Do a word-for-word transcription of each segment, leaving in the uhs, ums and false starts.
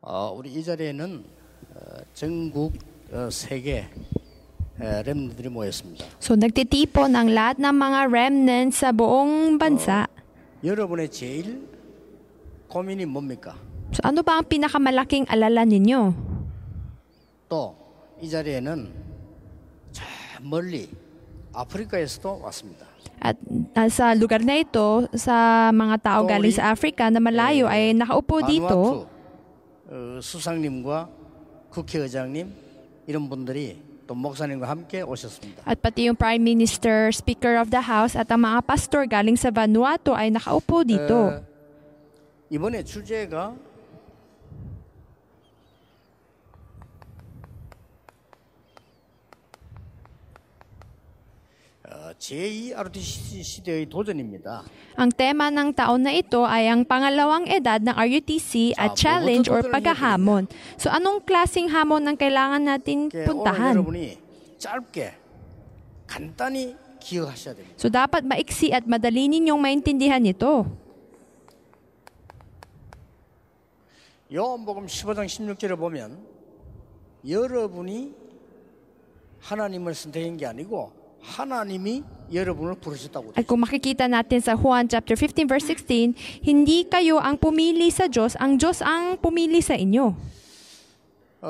어, 우리 이 자리에는 어, 전국 어, 세계 렘넌트들이 모였습니다. So nagtitipon ang lahat ng mga remnants sa buong bansa. 어, 여러분의 제일 고민이 뭡니까? So ano ba ang pinakamalaking alala ninyo? 또 이 자리에는 저 멀리 아프리카에서도 왔습니다. At uh, sa lugar na ito, sa mga tao 또 galing 우리, sa Africa na malayo 에, ay nakaupo dito. 바누아투 어, 수상님과 국회의장님 이런 분들이 또 목사님과 함께 오셨습니다. At pati yung Prime Minister, Speaker of the House at ang mga pastor galing sa Vanuatu ay nakaupo dito. 어, 이번에 주제가 어, 제이 알유티씨 시대의 도전입니다. Ang tema ng taon na ito ay ang pangalawang edad ng R U T C at Ah, challenge or bubuto-buto lang paghahamon. So anong klaseng hamon ang kailangan natin 오늘 puntahan? 여러분이 짧게 간단히 기억하셔야 됩니다. So dapat maiksi at madali ninyong maintindihan ito. 요한복음 십오 장 십육 절에 보면 여러분이 하나님을 선택한 게 아니고 하나님이 여러분을 부르셨다고. At kung makikita natin sa Juan chapter fifteen verse sixteen, hindi kayo ang pumili sa Diyos, ang Diyos ang pumili sa inyo. 어,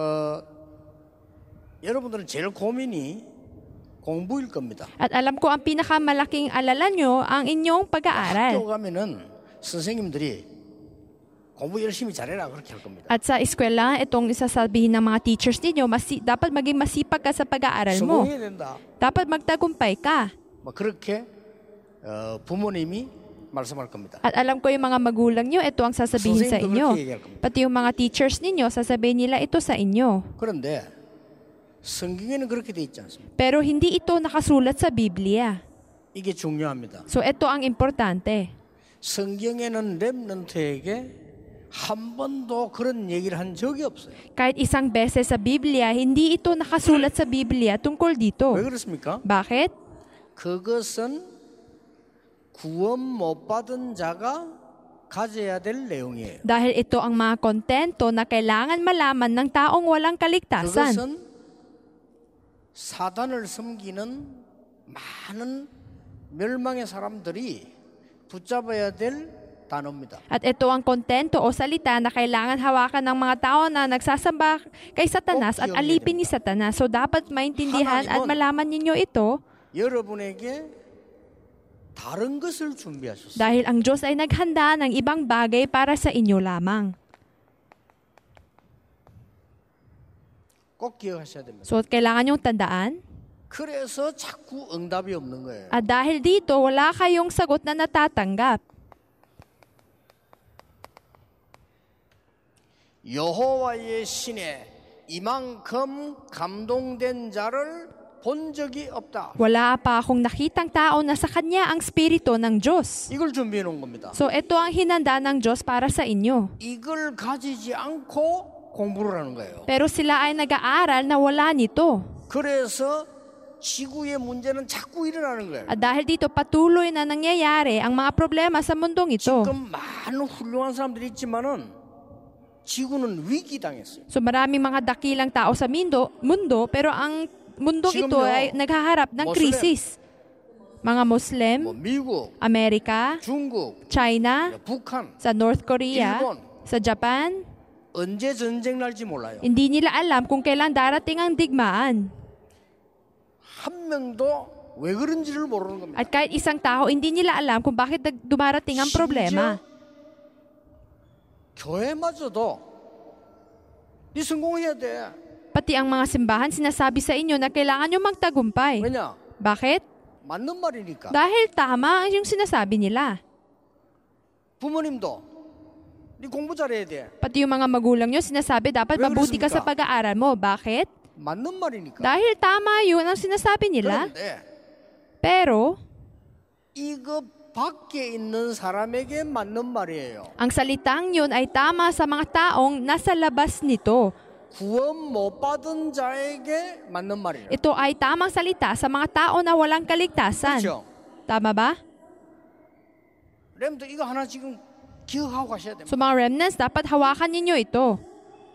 여러분들은 제일 고민이 공부일 겁니다. At alam ko ang pinakamalaking alala nyo ang inyong 학교 pag-aaral. 가면은 선생님들이 공부 열심히 잘해라 그렇게 할 겁니다. At sa eskwela, itong isasabihin ng mga teachers ninyo, masi- dapat maging masipag ka sa pag-aaral mo. 성공해야 된다. Dapat magtagumpay ka. 뭐 그렇게 어, 부모님이 말씀할 겁니다. At alam ko yung mga magulang nyo, ito ang sasabihin sa 선생님도 inyo. 그렇게 얘기할 겁니다. Pati yung mga teachers ninyo, sasabihin nila ito sa inyo. 그런데 성경에는 그렇게 돼 있지 않습니다. Pero hindi ito nakasulat sa Biblia. 이게 중요합니다. So ito ang importante. 성경에는 렘넌트에게 한 번도 그런 얘기를 한 적이 없어요. Kahit isang beses sa Biblia, hindi ito nakasulat sa Biblia tungkol dito. 왜 그렇습니까? Bakit? 그것은 구원 못 받은 자가 가져야 될 내용이에요. Dahil ito ang mga kontento na kailangan malaman ng taong walang kaligtasan. 그것은 사단을 섬기는 많은 멸망의 사람들이 붙잡아야 될 단어입니다. At ito ang kontento o salita na kailangan hawakan ng mga tao na nagsasamba kay Satanas at alipin ni Satanas. So dapat maintindihan at malaman ninyo ito 여러분에게 다른 것을 준비하셨어요. dahil ang Diyos ay naghanda ng ibang bagay para sa inyo lamang. 꼭 기억하셔야 됩니다. So kailangan yung tandaan. 그래서 자꾸 응답이 없는 거예요. At dahil dito, wala kayong sagot na natatanggap. 여호와의 신에 이만큼 감동된 자를 본 적이 없다. Wala pa akong nakitang tao na sa kanya ang spirito ng Diyos. 이걸 준비해 놓은 겁니다. So ito ang hinanda ng Diyos para sa inyo. 이걸 가지지 않고 공부를 하는 거예요. Pero sila ay nag-aaral na wala nito. 그래서 지구의 문제는 자꾸 일어나는 거예요. At dahil dito patuloy na nangyayari ang mga problema sa mundong ito. 지금 많은 훌륭한 사람들이 있지만은 지구는 위기 당했어요. So maraming mga dakilang tao sa mundo, mundo pero ang mundong ito ay naghaharap ng krisis. Mga Muslim, 뭐 미국, Amerika, 중국, China, 북한 sa North Korea, 일본. sa Japan, 언제 전쟁 날지 몰라요. hindi nila alam kung kailan darating ang digmaan. 한 명도 왜 그런지를 모르는 겁니다. At kahit isang tao, hindi nila alam kung bakit dag- dumarating ang problema. 교회마저도 네 성공해야 돼. Pati ang mga simbahan sinasabi sa inyo na kailangan nyo magtagumpay. 왜냐? Bakit? 맞는 말이니까. Dahil tama yung sinasabi nila. 부모님도 네 공부 잘해야 돼. Pati yung mga magulang nyo sinasabi dapat 왜 mabuti ka sa 그렇습니까? pag-aaral mo. Bakit? 맞는 말이니까. Dahil tama yun ang sinasabi nila. 그런데 Pero, 이거 밖에 있는 사람에게 맞는 말이에요. ang salitang yun ay tama sa mga taong nasa labas nito. 구원 못 받은 자에게 맞는 말이에요. Ito ay tamang salita sa mga tao na walang kaligtasan. 그렇죠? Tama ba? 렘도 이거 하나 지금 기억하고 가셔야 됩니다. So mga remnants, dapat hawakan ninyo ito.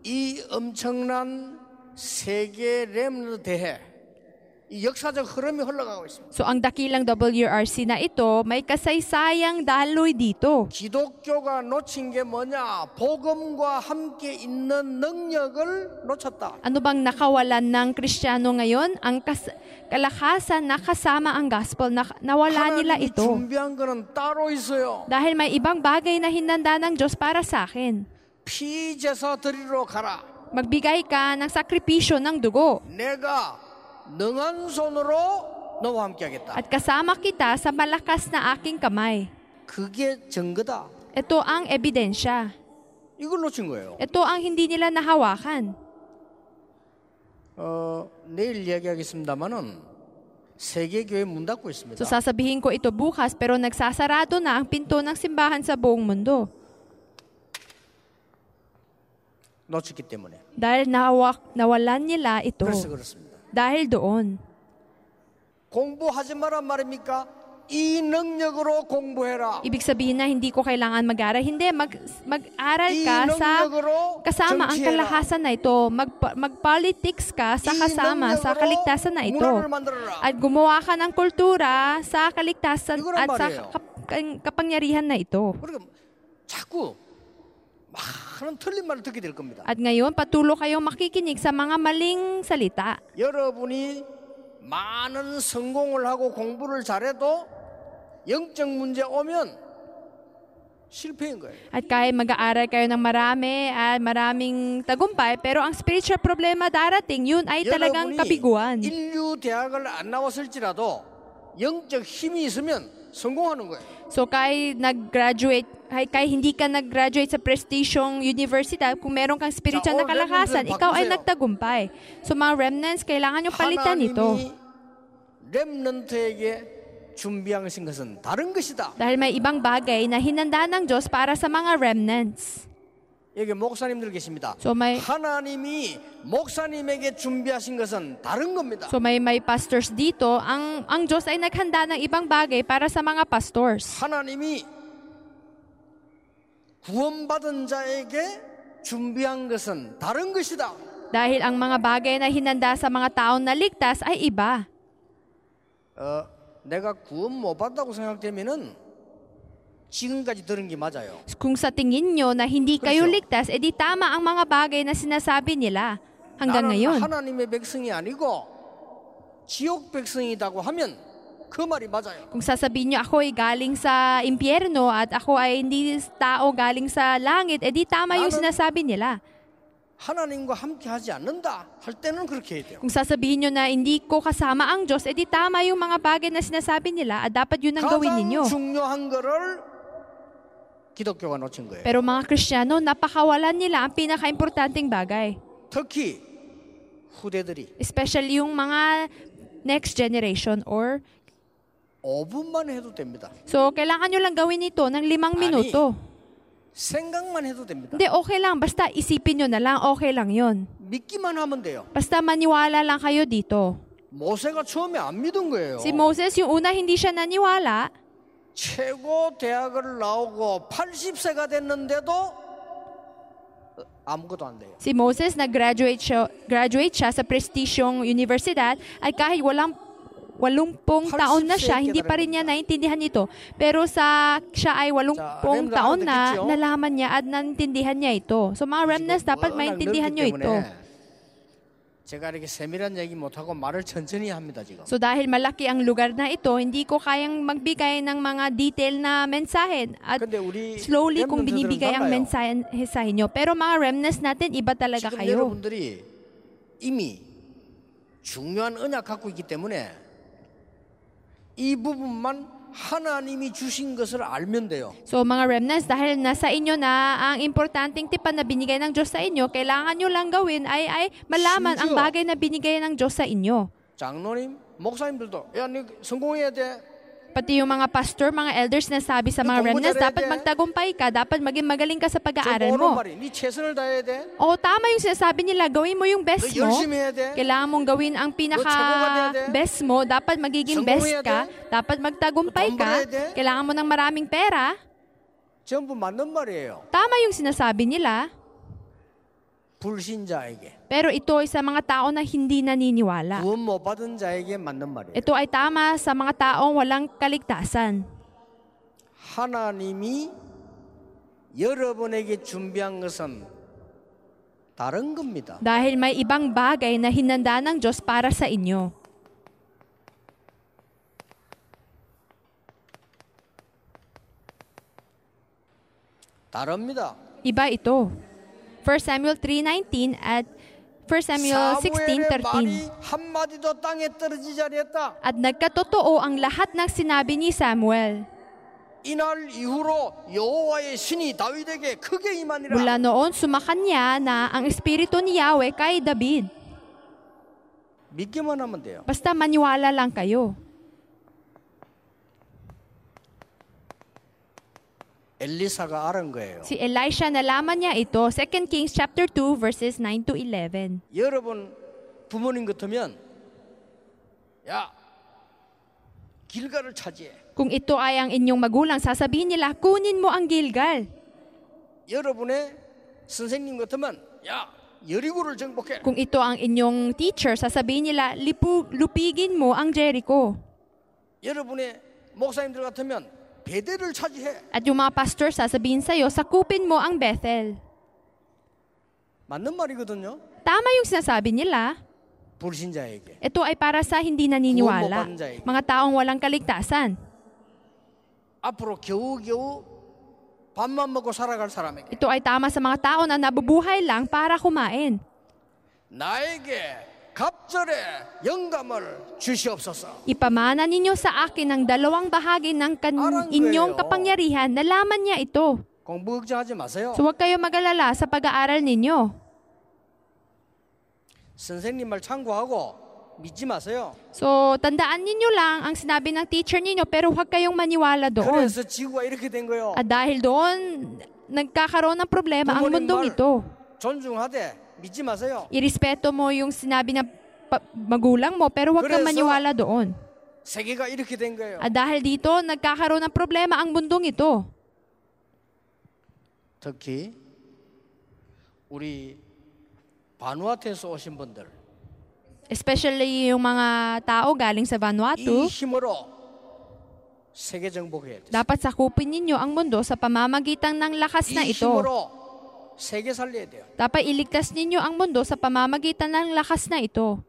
이 엄청난 세계 렘넌트 대회, 이 역사적 흐름이 흘러가고 있습니다. So ang dakilang W R C na ito, may kasaysayang daloy dito. 기독교가 놓친 게 뭐냐? 복음과 함께 있는 능력을 놓쳤다. Ano bang nakawalan ng Kristiyano ngayon? Ang kas- kalakasan na kasama ang gospel, na nawala nila 하나님이 ito. 준비한 거는 따로 있어요. Dahil may ibang bagay na hinanda ng Diyos para sa akin. 피제사 드리러 가라. Magbigay ka ng sakripisyo ng dugo. 내가 능한 손으로 너와 함께 하겠다. At kasama kita sa malakas na aking kamay. 그게 증거다. Ito ang ebidensya. 이걸 놓친 거예요. Ito ang hindi nila nahawakan. 어, 내일 이야기하겠습니다만은 세계교회 문 닫고 있습니다. So sasabihin ko ito bukas, pero nagsasarado na ang pinto ng simbahan sa buong mundo. 놓쳤기 때문에. Dahil nawak, nawalan nila ito. 그래서 그렇습니다. Dahil doon. 공부하지 마란 말입니까? 이 능력으로 공부해라. Ibig sabihin na hindi ko kailangan mag-aral. Hindi, mag, mag-aral 이 ka sa 능력으로 kasama ang 정치해라. kalakasan na ito. Mag, mag-politics ka sa 이 kasama sa 능력으로 kaligtasan na ito. 문화를 만들어라. At gumawa ka ng kultura sa kaligtasan 이거란 at sa 말이에요. kap- kapangyarihan na ito. 그러니까 자꾸 많은 틀린 말을 듣게 될 겁니다. At ngayon, patuloy kayong makikinig sa mga maling salita. 여러분이 많은 성공을 하고 공부를 잘해도 영적 문제 오면 실패인 거예요. At kahit mag-aaral kayo ng marami at maraming tagumpay, pero ang spiritual problema darating, yun ay talagang kabiguan. 인류 대학을 안 나왔을지라도 영적 힘이 있으면 성공하는 거예요. So kahit nag-graduate, kahit, kahit hindi ka nag-graduate sa prestigyong universidad, kung meron kang spiritual na kalakasan, ikaw ay nagtagumpay. So mga remnants, kailangan nyo palitan ito. 하나님이 렘넌트에게 준비하신 것은 다른 것이다. Dahil may ibang bagay na hinanda ng Diyos para sa mga remnants. 여기 목사님들 계십니다. So may 하나님이 목사님에게 준비하신 것은 다른 겁니다. So may may pastors dito, ang ang Diyos ay naghanda ng ibang bagay para sa mga pastors. 하나님이 구원받은 자에게 준비한 것은 다른 것이다. Dahil ang mga bagay na hinanda sa mga taong naligtas ay iba. 어, 내가 구원 못 받았다고 생각되면은 지금까지 들은 게 맞아요. Kung sa tingin nyo na hindi kayo 그렇죠. ligtas, edi tama ang mga bagay na sinasabi nila hanggang 나는 ngayon. 하나님의 백성이 아니고 지옥 백성이라고 하면 그 말이 맞아요. Kung sasabihin nyo ako ay galing sa impyerno at ako ay hindi tao galing sa langit, edi tama yung 나는- sinasabi nila. 하나님과 함께 하지 않는다 할 때는 그렇게 해야 돼요. Kung sasabihin nyo na hindi ko kasama ang Diyos, edi tama yung mga bagay na sinasabi nila at dapat yun ang gawin 가장 ninyo. 중요한 거를 기독교가 놓친 거예요. Pero mga Kristiyano, napakawalan nila ang pinaka-importanting bagay. 특히 후대들이 Especially yung mga next generation or 오 분만 해도 됩니다. so kailangan nyo lang gawin ito ng limang Ani. minuto. 생각만 해도 됩니다. Hindi, okay lang. Basta isipin nyo na lang, okay lang yon. 믿기만 하면 돼요. Basta maniwala lang kayo dito. 모세가 처음에 안 믿은 거예요. Si Moses, yung una hindi siya naniwala. 최고 대학을 나오고 팔십 세가 됐는데도 아무것도 안 돼요. Si Moses, nag-graduate siya, graduate siya sa prestigyong universidad at kahit walang walumpung taon na siya, hindi pa rin niya naintindihan ito. Pero sa siya ay walumpung Sa- taon na, remnant, nalaman niya at naintindihan niya ito. So mga remnants, dapat maintindihan nyo ito. 제가 이렇게 세밀한 얘기 못하고 말을 천천히 합니다 지금. So dahil malaki ang lugar na ito, hindi ko kayang magbigay ng mga detail na mensahe at 근데 우리 slowly kung 렘넌트들은 binibigay ang 달라요. mensahe sa inyo. Pero mga remnants natin, iba talaga 지금 kayo. 여러분들이 이미 중요한 언약 갖고 있기 때문에 이 부분만 하나님이 주신 것을 알면 돼요. So mga remnants, dahil nasa inyo na ang importanteng tipan na binigay ng Diyos sa inyo, kailangan nyo lang gawin ay, ay malaman ang 심지어 bagay na binigay ng Diyos sa inyo. 장로님, 목사님들도 야, 너 성공해야 돼. Pati yung mga pastor, mga elders na sabi sa mga 공부 remnants, 잘해야 dapat 돼. magtagumpay ka, dapat maging magaling ka sa 저 pag-aaral 뭐는 mo. 말이, 네 최선을 다해야 돼. Oo, tama yung sinasabi nila, gawin mo yung 너 best mo. 열심히 해야 돼. Kailangan mong gawin ang 최고가 돼야 돼. pinaka-best mo. Dapat magiging 성공해야 best ka. Dapat magtagumpay 돈 ka. 벌어야 돼. Kailangan mo ng maraming pera. 전부 맞는 말이에요. Tama yung sinasabi nila. 불신자에게, Pero ito ay sa mga tao na hindi naniniwala. 구원 못 받은 자에게 맞는 말이에요. Ito ay tama sa mga taong walang kaligtasan. 하나님이 여러분에게 준비한 것은 다른 겁니다. Dahil may ibang bagay na hinanda ng Diyos para sa inyo. 다릅니다. Iba ito. First Samuel three nineteen at First Samuel sixteen 사무엘의 thirteen. 말이 한마디도 땅에 떨어지지 않았다. At nagkatotoo ang lahat ng sinabi ni Samuel. 이날 이후로 여호와의 신이 다윗에게 크게 임하니라. Mula noon, sumakanya na ang Espiritu ni Yahweh kay David. 믿기만 하면 돼요. Basta maniwala lang kayo. 엘리사가 알은 거예요. Si Elisha, nalaman niya ito. Second Kings chapter two verses nine to eleven. 여러분 부모님 같으면 야 길가를 차지해. Kung ito ay ang inyong magulang, sasabihin nila, kunin mo ang Gilgal. 여러분의 선생님 같으면 야 여리고를 정복해. Kung ito ang inyong teacher, sasabihin nila, lipu, lupigin mo ang Jericho. 여러분의 목사님들 같으면 베델을 차지해. At yung mga pastor, sasabihin sa'yo, sakupin mo ang Bethel. 맞는 말이거든요. Tama yung sinasabi nila. 불신자에게. Ito ay para sa hindi naniniwala. Mga taong walang kaligtasan. 앞으로 겨우겨우 밥만 먹고 살아갈 사람에게. Ito ay tama sa mga tao na nabubuhay lang para kumain. 나에게 갑절의 영감을 주시옵소서. Ipamana ninyo sa akin ang dalawang bahagi ng kan- Arang inyong 거예요. kapangyarihan. Nalaman niya ito. 공부 걱정하지 마세요. So huwag kayo mag-alala sa pag-aaral ninyo. 선생님 말 참고하고 믿지 마세요. So tandaan ninyo lang ang sinabi ng teacher ninyo pero huwag kayong maniwala doon. 그래서 지구가 이렇게 된 거예요. At dahil doon, nagkakaroon ng problema ang 부모님 mundong 말 ito. 존중하되 믿지 마세요. Irespeto mo yung sinabi ng pa- magulang mo pero huwag kang 그래서- maniwala doon. 세계가 이렇게 된 거예요. At dahil dito, nagkakaroon ng problema ang mundong ito. 특히 우리 바누아투에서 오신 분들 Especially yung mga tao galing sa 이 Vanuatu, 힘으로 세계 정복해야 돼요. dapat sakupin ninyo ang mundo sa pamamagitan ng lakas na 이 ito. 힘으로 세계 살려야 돼요. Dapat iligtas ninyo ang mundo sa pamamagitan ng lakas na ito.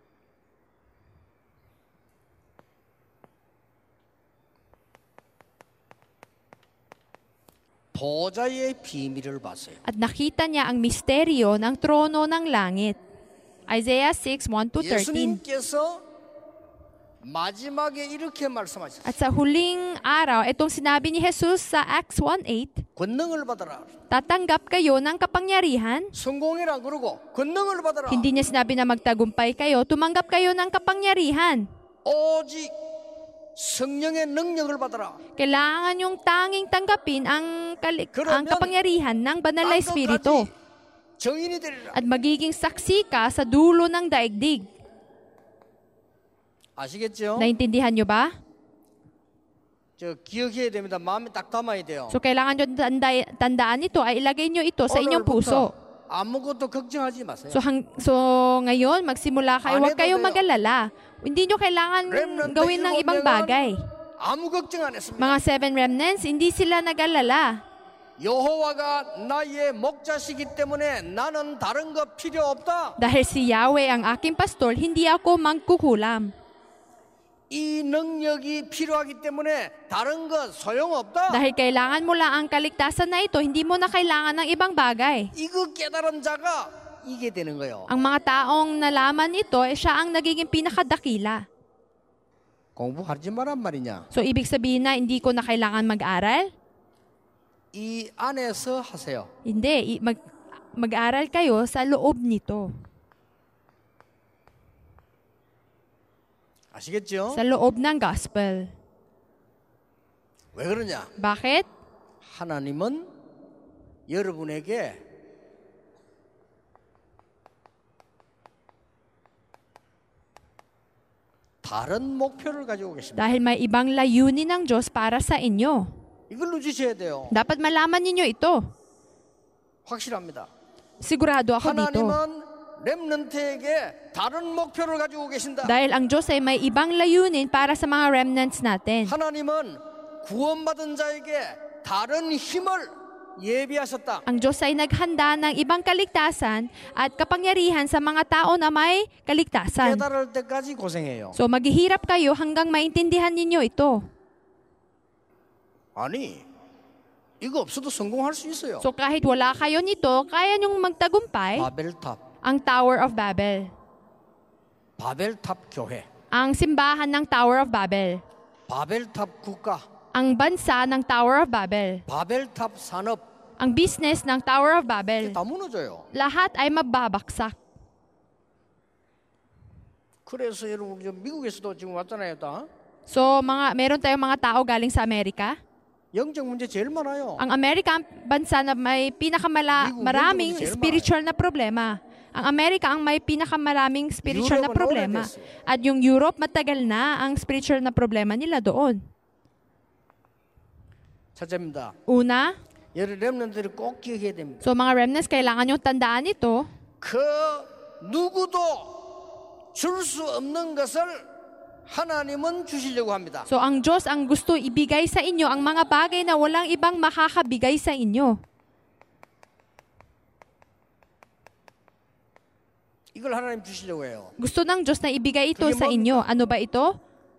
보좌의 비밀을 봤어요. At nakita niya ang misteryo ng trono ng langit. Isaiah six, one to thirteen. 예수님께서 마지막에 이렇게 말씀하셨어요. At sa huling araw, itong sinabi ni Jesus sa Acts one eight, 권능을 받아라. tatanggap kayo ng kapangyarihan. 성공이라 그러고 권능을 받아라. Hindi niya sinabi na magtagumpay kayo, tumanggap kayo ng kapangyarihan. 오직 성령의 능력을 받아라. Kailangan yung tanging tanggapin ang, kali- ang 그러면 kapangyarihan ng banal na Espiritu. 땅끝까지 정인이 되리라. At magiging saksi ka sa dulo ng daigdig. 아시겠죠? Naintindihan nyo ba? 저 기억해야 됩니다. 마음에 딱 담아야 돼요. So kailangan nyo tanda- tandaan ito ay ilagay nyo ito sa inyong puso. 아무것도 걱정하지 마세요. So, hang, so ngayon, magsimula kayo. Huwag kayong mag-alala. Hindi nyo kailangan Remnant gawin ng ilog ibang neman, bagay. 아무 걱정 안 했습니다. Mga seven remnants, hindi sila nag-alala. 여호와가 나의 목자시기 때문에 나는 다른 거 필요 없다. Dahil si Yahweh ang aking pastor, hindi ako magkukulam. 이 능력이 필요하기 때문에 다른 거 소용없다. Dahil kailangan mo lang ang kaligtasan na ito, hindi mo na kailangan ng ibang bagay. 이거 깨달은 자가 이게 되는 거예요. Ang mga taong nalaman ito, eh, siya ang nagiging pinakadakila. 공부하지 말란 말이냐? So, ibig sabihin na hindi ko na kailangan mag-aral? 이 안에서 하세요. Hindi. I- Mag, mag-aral kayo sa loob nito. 아시겠죠? Sa loob ng gospel. 왜 그러냐? Bakit? 하나님은 여러분에게 다른 목표를 가지고 계십니다. Dahil may ibang layunin ng Diyos para sa inyo. 이걸 누지셔야 돼요. Dapat malaman ninyo ito. 확실합니다. sigurado ako dito. 하나님은 렘넌트에게 다른 목표를 가지고 계신다. Dahil ang Diyos ay may ibang layunin para sa mga remnants natin. 하나님은 구원받은 자에게 다른 힘을 예비하셨다. Ang Diyos ay naghanda ng ibang kaligtasan at kapangyarihan sa mga tao na may kaligtasan. 깨달을 때까지 고생해요. So maghihirap kayo hanggang maintindihan ninyo ito. 아니, 이거 없어도 성공할 수 있어요. So kahit wala kayo nito, kaya nyong magtagumpay 바벨탑, ang Tower of Babel. 바벨탑 교회, Ang simbahan ng Tower of Babel. 바벨탑 국가, Ang bansa ng Tower of Babel. 바벨탑 산업, Ang business ng Tower of Babel. 다 무너져요. Lahat ay mababaksak. 그래서 여러분 저 미국에서도 지금 왔잖아요, 다. So mga meron tayong mga tao galing sa Amerika. 영적 문제 제일 많아요. Ang Amerika ang bansa na may pinakamala Migo, maraming Migo, Migo, spiritual na problema. Ang Amerika ang may pinakamaraming spiritual na Europe, problema. oras. At yung Europe, matagal na ang spiritual na problema nila doon. 첫째입니다. Una, 여러 렘넌트들이 꼭 기억해야 됩니다. so mga remnants, kailangan yung tandaan ito. 그 누구도 줄 수 없는 것을 하나님은 주시려고 합니다. So ang Diyos ang gusto ibigay sa inyo ang mga bagay na walang ibang makakabigay sa inyo. 이걸 하나님 주시려고 해요. Gusto ng Diyos na ibigay ito 그게 sa inyo. Ano ba ito?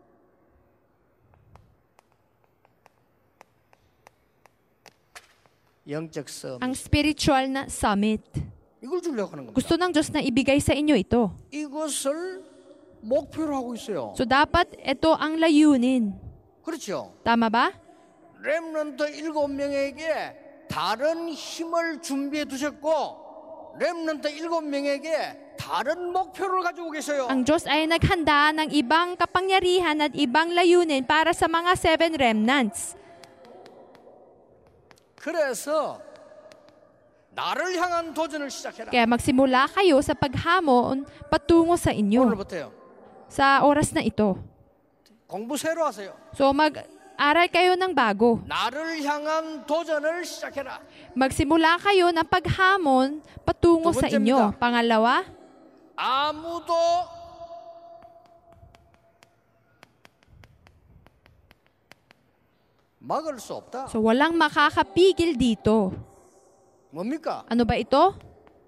영적 성. Ang spiritual na summit. 이걸 주려고 하는 겁니다. Gusto ng Diyos na ibigay sa inyo ito. 이것을 목표로 하고 있어요. So dapat ito ang layunin. 그렇죠. Tama ba? 렘넌트 일곱 명에게 다른 힘을 준비해 두셨고 렘넌트 일곱 명에게 다른 목표를 가지고 계셔요. Ang Diyos ay naghanda ng ibang kapangyarihan at ibang layunin para sa mga seven remnants. 그래서 나를 향한 도전을 시작해라. Kaya magsimula kayo sa paghamon patungo sa inyo. 오늘부터요. Sa oras na ito. 공부 새로 하세요. So mag-aral kayo ng bago. 나를 향한 도전을 시작해라. Magsimula kayo ng paghamon patungo 두 sa inyo. 번째입니다. Pangalawa, 아무도 막을 수 없다. so walang makakapigil dito. 뭡니까? Ano ba ito?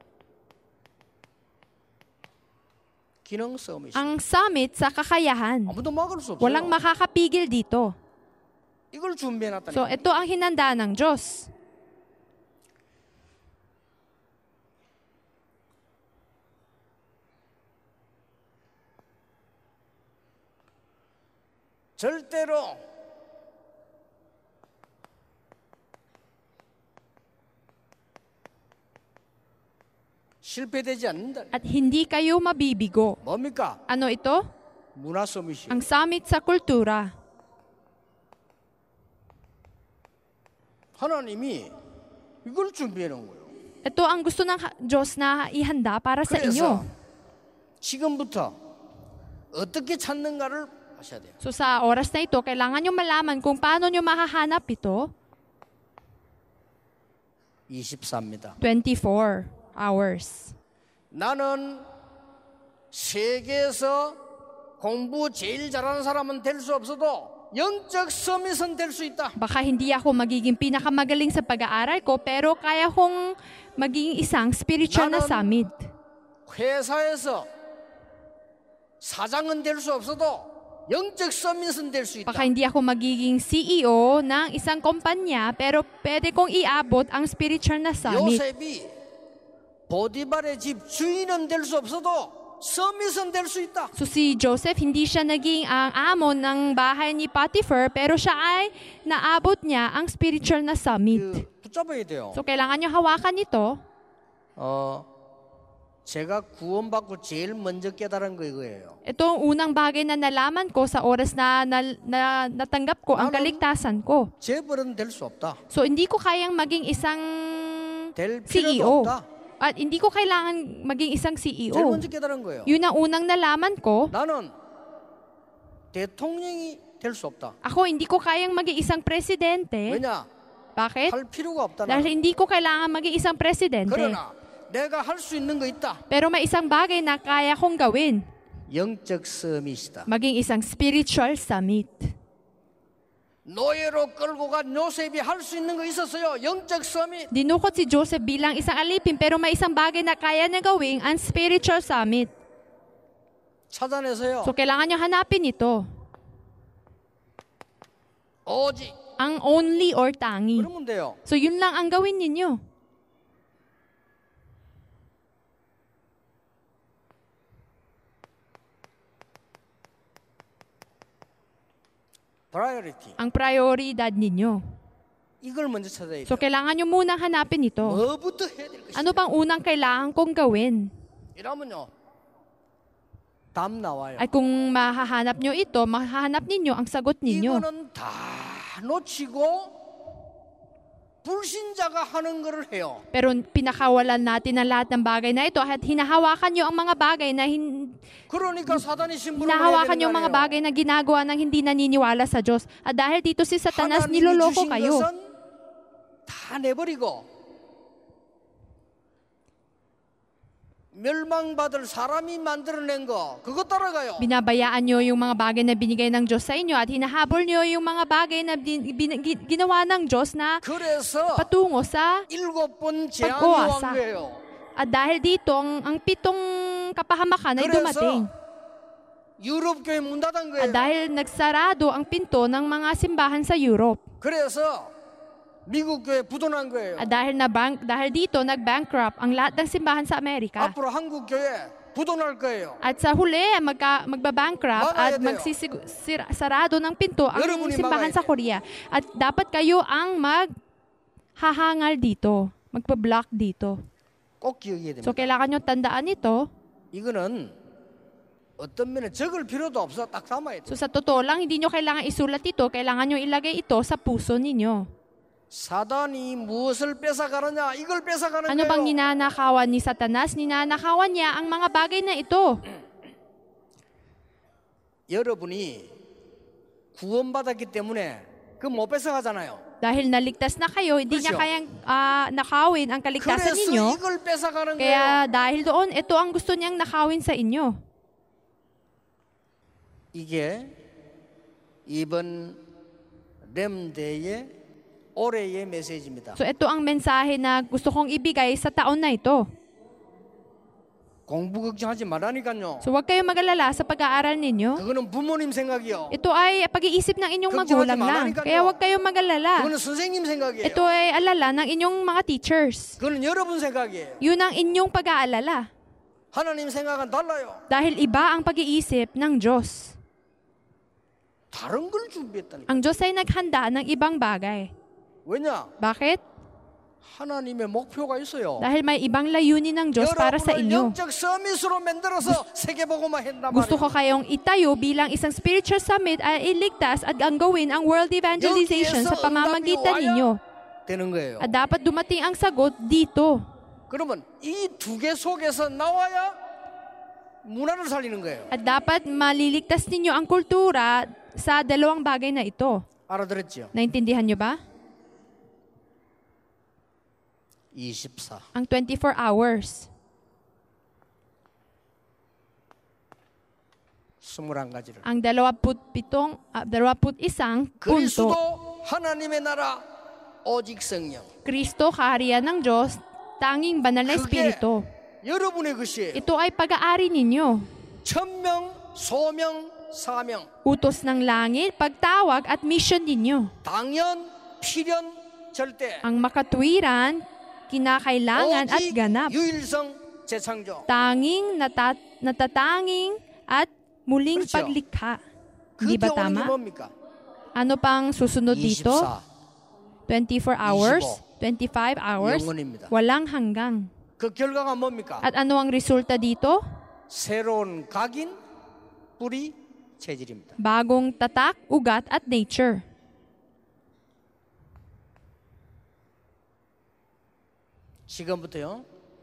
기능 싸움이시. Ang summit sa kakayahan. 아무도 막을 수 없어요. Walang makakapigil dito. 이걸 준비해 놨다니까. So ito ang hinanda ng Diyos. 절대로 실패되지 않는다. At hindi kayo mabibigo. 뭡니까? Ano ito? 문화 서밋이. Ang summit sa kultura. 하나님이 이걸 준비해 놓은 거예요. Ito ang gusto ng ha- Diyos na ihanda para sa 그래서 inyo. 지금부터 어떻게 찾는가를 하셔야 돼요. So sa oras na ito, kailangan nyo malaman kung paano nyo mahahanap ito. 이십사입니다. twenty-four hours. 나는 세계에서 공부 제일 잘하는 사람은 될 수 없어도 영적 서밋은 될 수 있다. Baka hindi ako magiging pinakamagaling sa pag-aaral ko, pero kaya kong maging isang spiritual na Nanon- summit. 회사에서 사장은 될 수 없어도 영적 서밋은 될 수 있다. Baka hindi ako magiging C E O ng isang kumpanya, pero pwede kong iabot ang spiritual na summit. 요셉이 보디발의 집 주인은 될 수 없어도 서밋은 될 수 있다. So si Joseph, hindi siya naging ang amo ng bahay ni Potiphar, pero siya ay naabot niya ang spiritual na summit. 그, 붙잡아야 돼요. So kailangan nyo hawakan ito. 어, 제가 구원받고 제일 먼저 깨달은 거 이거예요. Ito ang unang bagay na nalaman ko sa oras na, na, na natanggap ko ang Nanon- kaligtasan ko. 재벌은 될 수 없다. So hindi ko kayang maging isang 될 C E 필요도 O. 없다. At hindi ko kailangan maging isang C E 제일 O. 먼저 깨달은 거예요. Yun ang unang nalaman ko. 나는 대통령이 될 수 없다. Ako hindi ko kayang maging isang presidente. 왜냐? Bakit? 할 필요가 없다. Dahil 나는. hindi ko kailangan maging isang presidente. 그러나 내가 할 수 있는 거 있다. Pero may isang bagay na kaya kong gawin. 영적 서밋이다. Maging isang spiritual summit. 노예로 끌고 간 요셉이 할 수 있는 거 있었어요. 영적 서밋. Dinukot si Joseph bilang isang alipin, pero may isang bagay na kaya niya gawin, ang spiritual summit. 찾아내세요. So, kailangan nyo hanapin ito. 오직. Ang only or tangi. 그러면 돼요. So, yun lang ang gawin ninyo. priority. Ang prioridad ninyo. 이걸 먼저 찾아야 돼요. So, kailangan nyo munang hanapin ito. 뭐부터 해야 될 것이냐. Ano bang unang kailangan kong gawin? 이러면요. 답 나와요. Ay kung mahahanap nyo ito, mahahanap ninyo ang sagot ninyo. 이거는 다 놓치고 불신자가 하는 거를 해요. Pero pinakawalan natin ang lahat ng bagay na ito at hinahawakan nyo ang mga bagay na hin- 그러니까 사단이 심부름을 해야 hinahawakan 되는 nyo 거 ang mga 아니에요. bagay na ginagawa ng hindi naniniwala sa Diyos. At dahil dito si Satanas, 하나님이 niloloko 주신 kayo. 것은 다 내버리고 멸망받을 사람이 만들어낸 거 그거 따라가요. Binabayaan nyo yung mga bagay na binigay ng Diyos sa inyo at hinahabol nyo yung mga bagay na bin- bin- gi- ginawa ng Diyos na 그래서 patungo sa 일곱 번 재앙이 pag-uasa. 온 거예요. At dahil dito, ang, ang pitong kapahamakan ay dumating. 그래서 유럽 교회 문 닫은 At 거예요. dahil nagsarado ang pinto ng mga simbahan sa Europe. 그래서 미국 교회 부도난 거예요. At dahil na bank, dahil dito nag-bankrupt ang lahat ng simbahan sa Amerika. 앞으로 한국 교회 부도날 거예요. At sa huli, magka, magbabankrupt Makaya at tayo. magsisarado ng pinto ang Yorobuni simbahan makaya sa tayo. Korea. At dapat kayo ang maghahangal dito, magpa-block dito. 꼭 기억해야 됩니다. So kailangan nyo tandaan ito. 이거는 어떤 면에 적을 필요도 없어. 딱 담아야 돼. So sa totoo lang, hindi nyo kailangan isulat ito, kailangan nyo ilagay ito sa puso ninyo. 사단이 무엇을 뺏어가느냐? 이걸 뺏어가는 Ano bang 거예요. ninanakawan ni Satanas? Ninanakawan niya ang mga bagay na ito. 여러분이 구원받았기 때문에 그 못 뺏어가잖아요. Dahil naligtas na kayo, hindi niya Kresyo. kayang ah, nakawin ang kaligtasan 그래서 ninyo. 이걸 뺏어가는 거예요. Kaya dahil doon, ito ang gusto niyang nakawin sa inyo. 이게 이번 렘데이의 올해의 메시지입니다. So ito ang mensahe na gusto kong ibigay sa taon na ito. 공부 걱정하지 말라니까요. So huwag kayong mag-alala sa pag-aaral ninyo. 그거는 부모님 생각이요. Ito ay pag-iisip ng inyong 걱정하지 magulang lang. 말라니까요. Kaya huwag kayong mag-alala. 그거는 선생님 생각이에요. Ito ay alala ng inyong mga teachers. 그거는 여러분 생각이에요. Yun ang inyong pag-aalala. 하나님 생각은 달라요. Dahil iba ang pag-iisip ng Diyos. 다른 걸 준비했다니까. Ang Diyos ay naghanda ng ibang bagay. 왜냐? Bakit? 하나님의 목표가 있어요. Dahil may ibang layunin ng Diyos para sa 여러분을 inyo. 영적 서밋으로 만들어서 세계보고만 한단 Gusto ko 말이에요. kayong itayo bilang isang spiritual summit at iligtas at ang gawin ang world evangelization sa pamamagitan ninyo. 되는 거예요. At dapat dumating ang sagot dito. 그러면 이 두 개 속에서 나와야 문화를 살리는 거예요. At dapat maliligtas ninyo ang kultura sa dalawang bagay na ito. 알아들었죠? Naintindihan nyo ba? 이십사. Ang twenty-four hours. 스물한 가지를. Ang dalawaput-pitong, ah, dalawaput-isang 그리스도 punto. 하나님의 나라 오직 성령. Kristo, kaharian ng Diyos, tanging banal na 그게 Espiritu. 여러분의 것이에요. Ito ay pag-aari ninyo. 천명, 소명, 사명. Utos ng langit, pagtawag at mission ninyo. 당연, 필연, 절대. Ang makatwiran, kinakailangan at 오직 ganap. 유일성 재창조. Tanging, natat, natatanging at muling 그렇죠. paglikha. 그 Hindi ba 뒤에 오는 게 tama? 뭡니까? Ano pang susunod dito? 이십사. twenty-four hours, twenty-five hours, 영원입니다. walang hanggang. 그 결과가 뭡니까? At ano ang resulta dito? 새로운 각인, 뿌리, 체질입니다. Bagong tatak, ugat at nature. 지금부터요.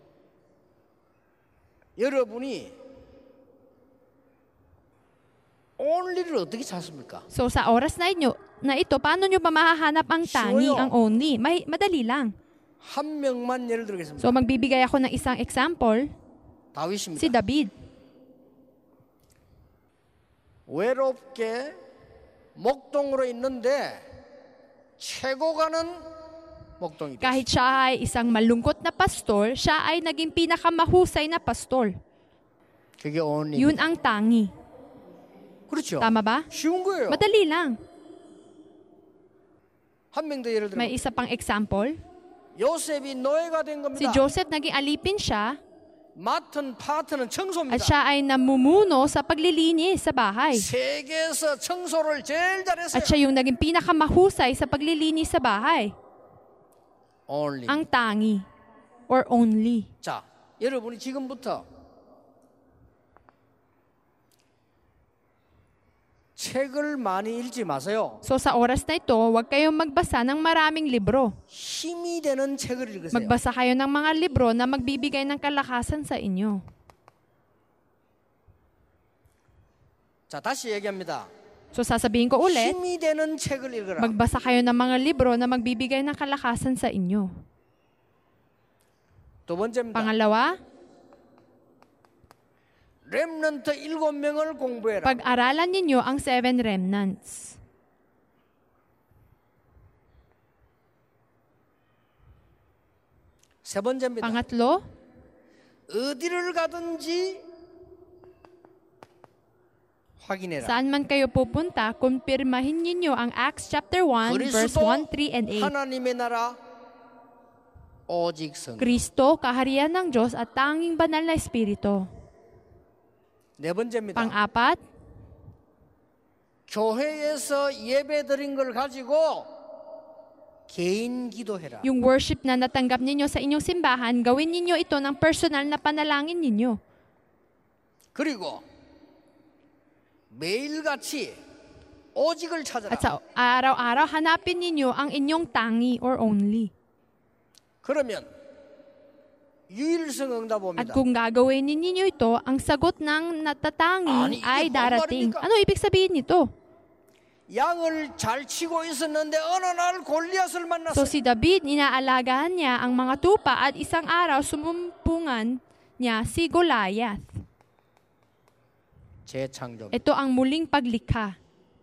여러분이 only를 어떻게 찾습니까? So sa oras na inyo, na ito, paano nyo ba mahahanap ang tangi, Sure. ang only? May, madali lang. 한 명만 예를 들겠습니다. So magbibigay ako ng isang example, 다윗입니다. si David. 외롭게 목동으로 있는데 최고 가는 목동이 됐어요. Kahit siya ay isang malungkot na pastor, siya ay naging pinakamahusay na pastor. 그게 only. Yun ang tangi. 그렇죠. Tama ba? 쉬운 거예요. Madali lang. 한 명 더 예를 들면 May isa pang example. 요셉이 노예가 된 Si 겁니다. Joseph naging alipin siya 맡은 파트는 청소입니다. at siya ay namumuno sa paglilinis sa bahay. 세계에서 청소를 제일 잘했어요. At siya yung naging pinakamahusay sa paglilinis sa bahay. only. Ang tangi or only. 자, 여러분이 지금부터 책을 많이 읽지 마세요. So sa oras na ito, huwag kayong magbasa ng maraming libro. 힘이 되는 책을 읽으세요. Magbasa kayo ng mga libro na magbibigay ng kalakasan sa inyo. 자, 다시 얘기합니다. So sasabihin ko ulit, 힘이 되는 책을 읽으라. magbasa kayo ng mga libro na magbibigay ng kalakasan sa inyo. 두 번째입니다. Pangalawa, 렘넌트 일곱 명을 공부해라. pag-aralan ninyo ang seven remnants. 세 번째입니다. Pangatlo, 어디를 가든지 확인해라. saan man kayo pupunta, kumpirmahin ninyo ang Acts chapter one, verse 그리스도 one, three, and eight. 하나님의 나라 오직 성. Kristo, kaharian ng Diyos at tanging banal na Espiritu. 네 번째입니다. Pang-apat, 교회에서 예배 드린 걸 가지고 개인 기도해라. yung worship na natanggap ninyo sa inyong simbahan, gawin ninyo ito ng personal na panalangin ninyo. 그리고 매일같이 오직을 찾아라. At sa araw-araw, hanapin ninyo ang inyong tangi or only. 그러면 유일성 응답 At 옵니다. kung gagawin ninyo ito, ang sagot ng natatangi Ani, 이게 ay 뭔 darating. 말입니까? Ano ibig sabihin nito? 양을 잘 치고 있었는데 어느 날 골리앗을 So 만났어요. si David, inaalagaan niya ang mga tupa at isang araw sumumpungan niya si Goliath. 재창조. Ito ang muling paglikha.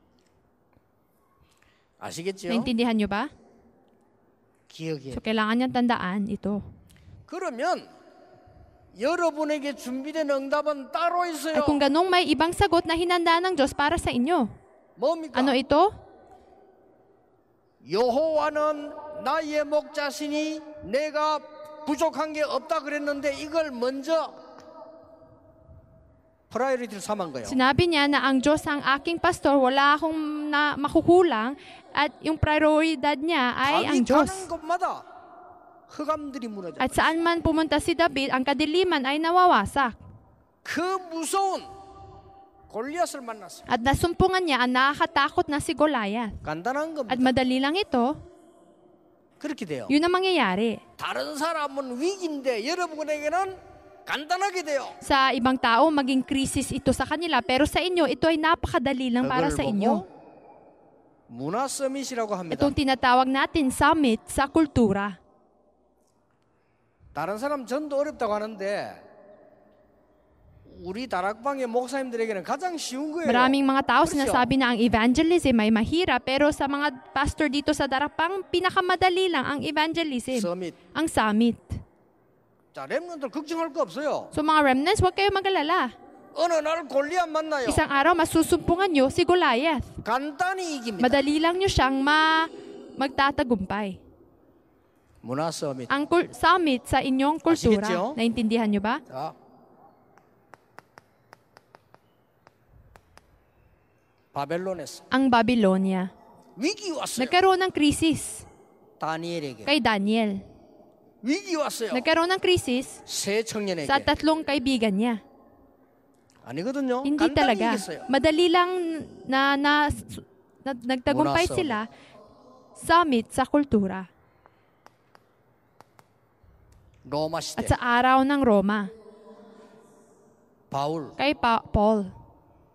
아시겠죠? Naintindihan niyo ba? 기억해. So kailangan niyang tandaan ito. 그러면 여러분에게 준비된 응답은 따로 At 있어요. kung ganong may ibang sagot na hinanda ng Diyos para sa inyo. 뭡니까? Ano ito? 여호와는 나의 목자시니 내가 부족한 게 없다 그랬는데 이걸 먼저 프라이어리티를 삼은 거예요. Sinabi niya na ang Diyos ang aking pastor, wala akong na makukulang at yung prioridad niya ay ang 다윗 Diyos. 가는 곳마다 흑암들이 무너져. At saan man pumunta si David, ang kadiliman ay nawawasak. 그 무서운 골리앗을 만났어요. At nasumpungan niya ang nakakatakot na si Goliath. 간단한 겁니다. At madali lang ito, 그렇게 돼요. yun ang mangyayari. 다른 사람은 위기인데 여러분에게는 간단하게 돼요. Sa ibang tao, maging krisis ito sa kanila, pero sa inyo, ito ay napakadali lang para 그걸 sa inyo. 보고 문화 서밋이라고 합니다. Itong tinatawag natin summit sa kultura. 다른 사람 전도 어렵다고 하는데 우리 다락방의 목사님들에게는 가장 쉬운 거예요. Maraming mga tao 그렇죠? sinasabi na ang evangelism ay mahirap, pero sa mga pastor dito sa Darapang, pinakamadali lang ang evangelism, 서밋. ang summit. 자, 렘넌트들 걱정할 거 없어요. So mga remnants, huwag kayo mag-alala. 어느 날 골리앗 만나요. Isang araw, masusumpungan nyo si Goliath. 간단히 이깁니다. Madali lang nyo siyang ma magtatagumpay. 문화 서밋. Ang kul- summit sa inyong kultura. A시겠죠? Naintindihan nyo ba? 자, 바벨론에서 Ang Babylonia. 위기 왔어요. Nagkaroon ng krisis 다니엘에게 kay Daniel. 위기 왔어요. Nagkaroon ng krisis 세 청년에게 sa tatlong kaibigan niya. 아니거든요. Hindi 간단히 talaga. 이겼어요. Madali lang na, na, na nagtagumpay Muna sila. Summit sa kultura. 로마 At 시대 sa araw ng Roma. 바울 Kay pa- Paul.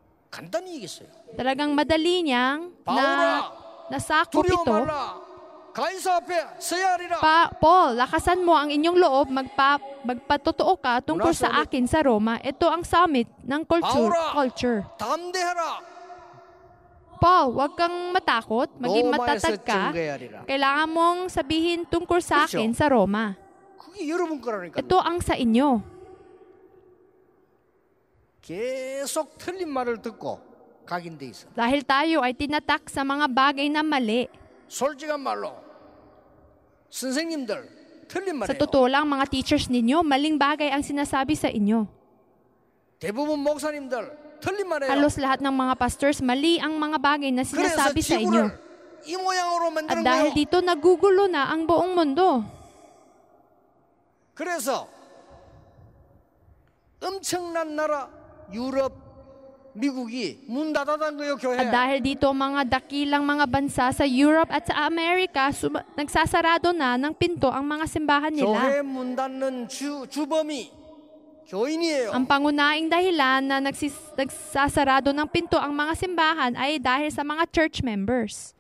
간단히 이겼어요. Talagang madali niyang 바울아 na, nasakop 두려워 ito. 말라. 가이사 앞에 서야 하리라. Pa, Paul, lakasan mo ang inyong loob, magpa, magpatotoo ka tungkol sa akin sa Roma. Ito ang summit ng culture. 바울아, culture. 담대하라. Paul, huwag kang matakot, maging 로마에서 matatag ka. 증거하리라. Kailangan mong sabihin tungkol sa 그렇죠. akin sa Roma. 그게 여러분 거라니까. Ito ang sa inyo. 계속 틀린 말을 듣고 각인돼 있어. Dahil tayo ay tinatak sa mga bagay na mali. 솔직한 말로 선생님들 틀린 Sa 말이에요. totoo lang, mga teachers ninyo, maling bagay ang sinasabi sa inyo. 대부분 목사님들 틀린 말이에요. Halos lahat ng mga pastors, mali ang mga bagay na 그래서 sinasabi sa inyo. 지구를 이 모양으로 At 만드는 dahil 거예요. dito, nagugulo na ang buong mundo. 그래서 엄청난 나라 유럽, 미국이 문 닫아단 거예요, 교회. At dahil dito, mga dakilang mga bansa sa Europe at sa Amerika, sum- nagsasarado na ng pinto ang mga simbahan nila. 교회 문 닫는 주, 주범이 교인이에요. Ang pangunahing dahilan na nagsis- nagsasarado ng pinto ang mga simbahan ay dahil sa mga church members.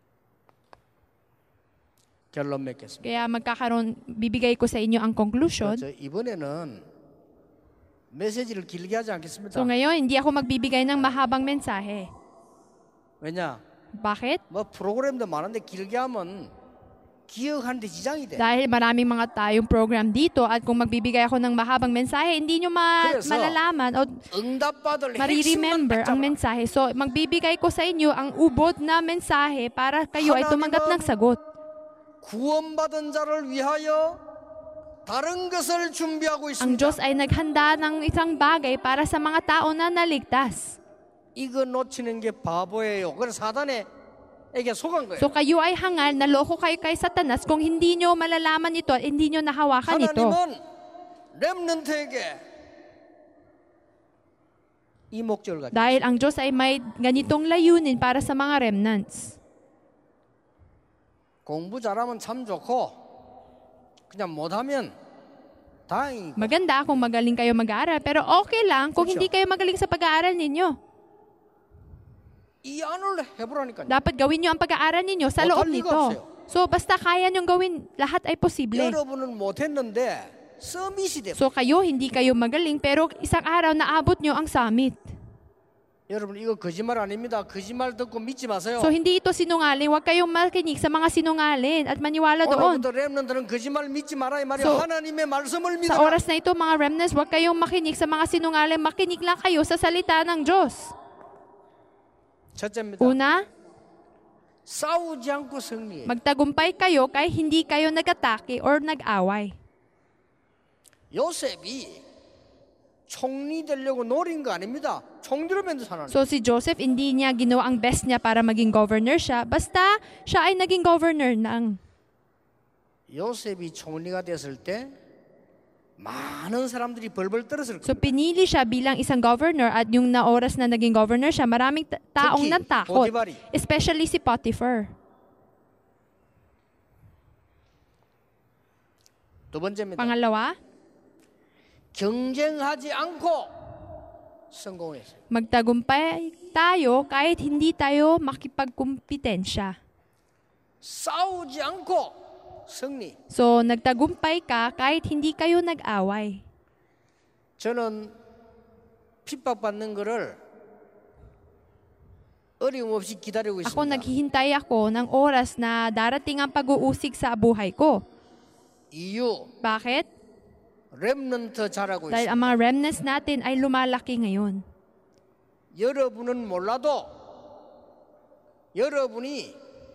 결론 맺겠습니다. Kaya magkakaroon, bibigay ko sa inyo ang conclusion. 저 이번에는 메시지를 길게 하지 않겠습니다. So ngayon, hindi ako magbibigay ng mahabang mensahe. 왜냐? Bakit? 뭐 프로그램도 많은데 길게 하면 기억하는데 지장이 돼. Dahil maraming mga tayong program dito at kung magbibigay ako ng mahabang mensahe, hindi nyo ma- 그래서 malalaman o 응답받을 핵심만 mariremember ang 잡아. mensahe. So magbibigay ko sa inyo ang ubod na mensahe para kayo ay tumanggap ng sagot. 구원받은 자를 위하여 다른 것을 준비하고 Ang 있습니다. Diyos ay naghanda ng isang bagay para sa mga tao na naligtas. 이거 놓치는 게 바보예요. 그래서 사단에게 속은 거예요. So kayo ay hangal, naloko kayo kay Satanas kung hindi nyo malalaman ito at hindi nyo nahawakan ito. 하나님은 렘넌트에게 이 목적을 가지고 Dahil ang Diyos ay may ganitong layunin para sa mga remnants. 공부 잘하면 참 좋고 그냥 못하면 다행이고 Maganda kung magaling kayo mag-aaral, pero okay lang kung 그렇죠. hindi kayo magaling sa pag-aaral ninyo. 이 안을 해보라니까요. Dapat gawin nyo ang pag-aaral ninyo sa 못할 loob 리가 nito. 없어요. So basta kaya nyong gawin, lahat ay posible. 여러분은 못했는데 서밋이 돼. So kayo, hindi kayo magaling, pero isang araw naabot nyo ang summit. 여러분 이거 거짓말 아닙니다. 거짓말 듣고 믿지 마세요. So hindi ito sinungaling. Huwag kayong makinig sa mga sinungaling at maniwala doon. 오늘부터 렘넌트는 거짓말 믿지 말아야 말이야. So, 하나님의 말씀을 Sa 믿어라. oras na ito, mga remnants, huwag kayong makinig sa mga sinungaling. Makinig lang kayo sa salita ng Diyos. 첫째입니다. Una, 싸우지 않고 승리해. magtagumpay kayo kahit hindi kayo nag-atake or nag-away. 요셉이 총리 되려고 노린 거 아닙니다. 총리로만 사는. So si Joseph, hindi niya ginawa ang best niya para maging governor siya. Basta siya ay naging governor ng. 요셉이 총리가 됐을 때 많은 사람들이 벌벌 떨었을 So 겁니다. pinili siya bilang isang governor at yung na oras na naging governor siya, maraming ta- taong 특히 natakot. 보디발이. Especially si Potiphar. 두 번째입니다. Pangalawa, 경쟁하지 않고 성공했어요. magtagumpay tayo kahit hindi tayo makipagkumpetensya. 싸우지 않고 승리. So, nagtagumpay ka kahit hindi kayo nag-away. 저는 핍박받는 거를 어려움 없이 기다리고 Ako, 있습니다. naghihintay ako ng oras na darating ang pag-uusig sa buhay ko. 이유 Bakit? 렘넌트 잘하고 Dahil 있습니다. ang mga remnants natin ay lumalaki ngayon. 여러분은 몰라도 여러분이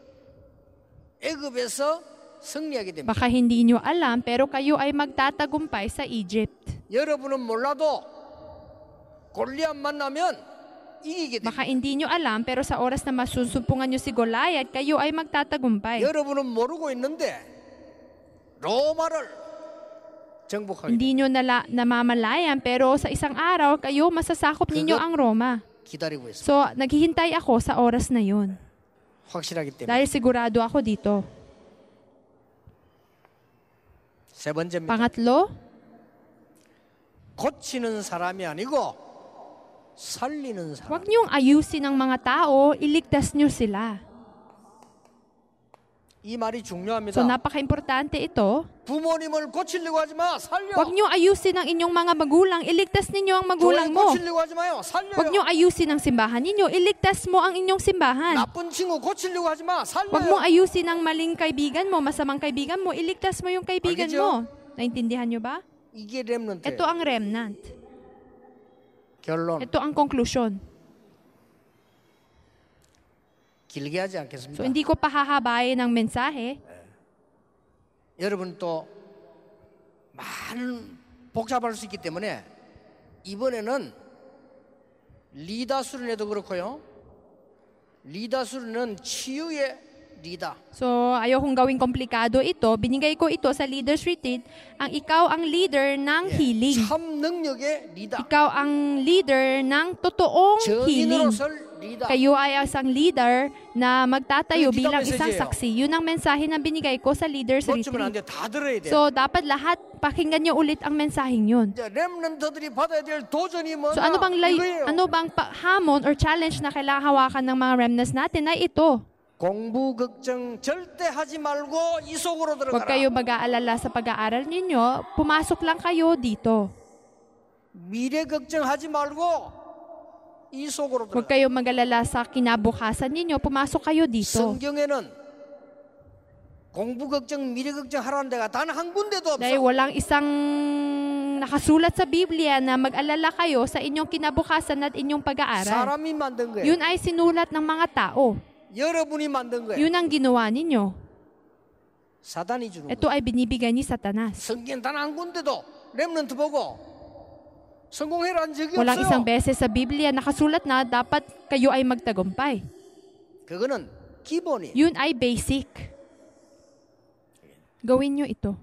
애굽에서 승리하게 됩니다. Baka hindi nyo alam, pero kayo ay magtatagumpay sa Egypt. 여러분은 몰라도 골리앗 만나면 이기게 됩니다. Baka hindi nyo alam, pero sa oras na masusumpungan nyo si Goliath, kayo ay magtatagumpay. 여러분은 모르고 있는데 로마를 정복하게 됩니다. Hindi nyo nala, namamalayan, pero sa isang araw, kayo masasakop ninyo 그것- ang Roma. 기다리고 있습니다. So, naghihintay ako sa oras na yun. 확실하기 때문에. Dahil sigurado ako dito. 세 번째입니다. Pangatlo, 고치는 사람이 아니고 살리는 사람. huwag niyong ayusin ang mga tao, iligtas niyo sila. 이 말이 중요합니다. So napaka-importante ito. 부모님을 고치려고 하지 마. 살려. Huwag niyo ayusin ang inyong mga magulang. Iligtas ninyo ang 교회 magulang mo. 고치려고 하지 마요. 살려요. Huwag niyo ayusin ang simbahan ninyo. Iligtas mo ang inyong simbahan. 나쁜 친구 고치려고 하지 마. Huwag mo 살려요. ayusin ang maling kaibigan mo, masamang kaibigan mo. Iligtas mo yung kaibigan Alright, mo. Naintindihan niyo ba? 이게 렘넌트. Ito ang remnant. 결론. Ito ang conclusion. 길게 하지 않겠습니다. So hindi ko pahahabayin ang mensahe. 여러분 또 많은 복잡할 수 있기 때문에 이번에는 리다 수련회도 그렇고요. 리다 수련은 치유의 리다. So ayokong gawing komplikado ito. Binigay ko ito sa Leaders Retreat. Ang ikaw ang leader ng healing. 참 능력의 리다. Ikaw ang leader ng totoong healing. 증인으로서 리다. Kayo ay isang leader na magtatayo Yung bilang kita isang message saksi. Yun ang mensahe na binigay ko sa Leaders 멈추면 안 돼. Retreat. 다 들어야 돼. So dapat lahat pakinggan niyo ulit ang mensaheng yun. 이제 렘넌트들이 받아야 될 도전이 뭐냐? So ano bang lay, 이거예요. ano bang pa- hamon or challenge na kailangan hawakan ng mga remnants natin ay ito. 공부 걱정 절대 하지 말고 이 속으로 Huwag 들어가라. kayo mag-aalala sa pag-aaral ninyo. Pumasok lang kayo dito. 미래 걱정하지 말고 이 속으로 Huwag 들어가. kayo mag-alala sa kinabukasan ninyo. Pumasok kayo dito. 성경에는 공부 걱정, 미래 걱정 하라는 데가 단 한 군데도 Dahil 없어. walang isang nakasulat sa Biblia na mag-alala kayo sa inyong kinabukasan at inyong pag-aaral. 사람이 만든 거예요. Yun ay sinulat ng mga tao. 여러분이 만든 거예요. Yun ang ginawa ninyo. 사단이 주는 거예요. Ito ay binibigay ni Satanas. 성경 단 한 군데도 렘넌트 보고 성공해라는 적이 Walang 없어요. isang beses sa Biblia nakasulat na dapat kayo ay magtagumpay. 그거는 기본이에요. Yun ay basic. Gawin nyo ito.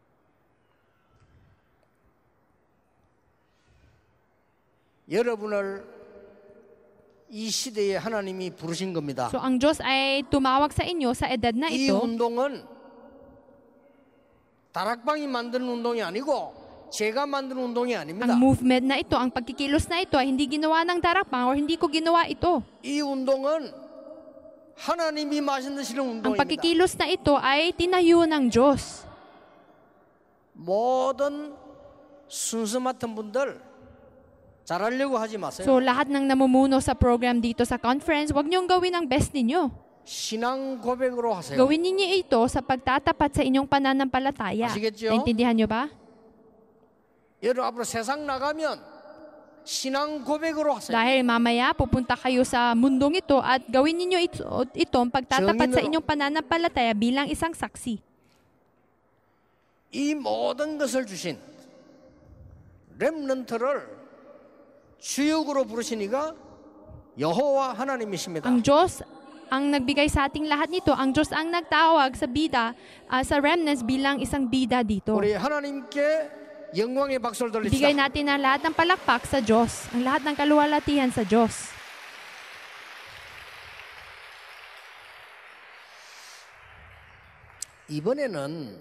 여러분을 이 시대에 하나님이 부르신 겁니다. So ang Diyos ay tumawag sa inyo sa edad na 이 ito. 운동은 다락방이 만드는 운동이 아니고 제가 만드는 운동이 아닙니다. Ang movement na ito, ang pagkikilos na ito ay hindi ginawa ng darakpang or hindi ko ginawa ito. 이 운동은 하나님이 말씀하시는 Ang 운동입니다. pagkikilos na ito ay tinayo ng Diyos. 모든 순서 맡은 분들 잘하려고 하지 마세요. So lahat ng namumuno sa program dito sa conference, huwag niyong gawin ang best ninyo. 신앙 고백으로 하세요. Gawin ninyo ito sa pagtatapat sa inyong pananampalataya. A시겠죠? Naintindihan niyo ba? 여러분 앞으로 세상 나가면 신앙 고백으로 하세요. Dahil mamaya pupunta kayo sa mundong ito at gawin ninyo ito, ito ang pagtatapat sa 정인으로. inyong pananampalataya bilang isang saksi. 이 모든 것을 주신 렘넌트를 주역으로 부르시니까 여호와 하나님이십니다. Ang Diyos ang nagbigay sa ating lahat nito. Ang Diyos ang nagtawag sa bida, ah, sa remnants bilang isang bida dito. 우리 하나님께 영광의 박수를 Bigay 돌립시다. natin ang lahat ng palakpak sa Diyos. Ang lahat ng kaluwalhatian sa Diyos. 이번에는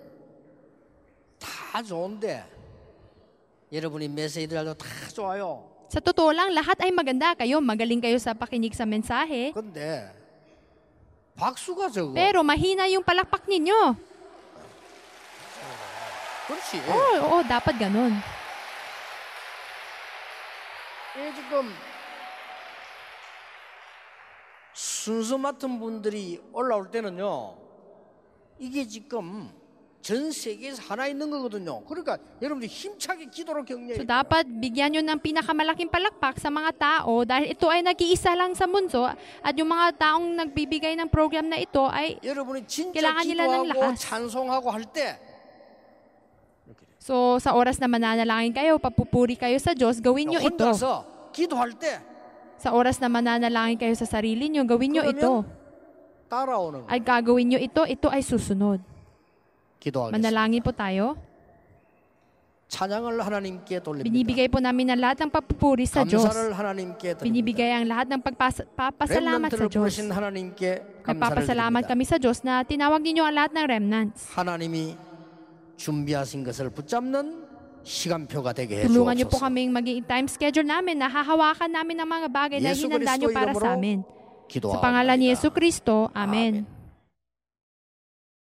다 좋은데 여러분이 메시지들도 다 좋아요. Sa totoo lang, lahat ay maganda. Kayo, magaling kayo sa pakinig sa mensahe. 근데 박수가 적어. Pero mahina yung palakpak ninyo. 그렇지. Oo, oo, dapat ganun. 예, 지금 순서 맡은 분들이 올라올 때는요, 이게 지금 전 세계에서 하나 있는 거거든요. 그러니까 여러분들 힘차게 기도로 격려해요. So dapat bigyan nyo ng pinakamalaking palakpak sa mga tao dahil ito ay nag-iisa lang sa mundo at yung mga taong nagbibigay ng program na ito ay 여러분이 진짜 kailangan nila ng 기도하고 lakas. 찬송하고 할 때 So sa oras na mananalangin kayo, papupuri kayo sa Diyos, gawin nyo ito. 혼자서 기도할 때 Sa oras na mananalangin kayo sa sarili nyo, gawin nyo ito. 그러면 따라오는 거예요. At gagawin nyo ito, ito ay susunod. 기도하겠습니다. Manalangin po tayo. 찬양을 하나님께 돌립니다. Binibigay po namin ang lahat ng papupuri sa Diyos. 감사를 하나님께 드립니다. Binibigay ang lahat ng pagpapasalamat sa 렘넌트를 Diyos. 부르신 하나님께 감사를 Nagpapasalamat 드립니다. kami sa Diyos na tinawag ninyo ang lahat ng remnants. 하나님이 준비하신 것을 붙잡는 시간표가 되게 Tulungan niyo po 해주옵소서. kaming maging time schedule namin na hahawakan namin ang mga bagay na 예수 hinanda niyo 그리스도 para sa 이름으로 amin. Sa 기도하옵나이다. pangalan ni Yesu Kristo, Amen.